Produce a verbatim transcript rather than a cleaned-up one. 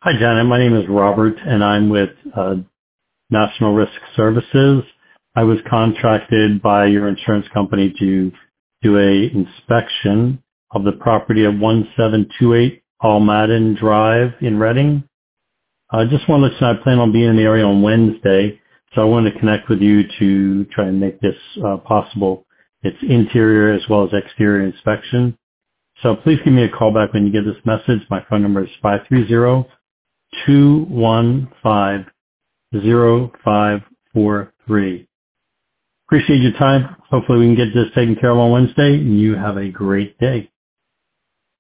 Hi, Janet. My name is Robert, and I'm with uh, National Risk Services. I was contracted by your insurance company to do a inspection of the property at one seven two eight Almaden Drive in Reading. I just want to let you know I plan on being in the area on Wednesday, so I wanted to connect with you to try and make this uh, possible. It's interior as well as exterior inspection. So please give me a call back when you get this message. My phone number is five three zero, two one five, zero five four three. Appreciate your time. Hopefully we can get this taken care of on Wednesday, and you have a great day.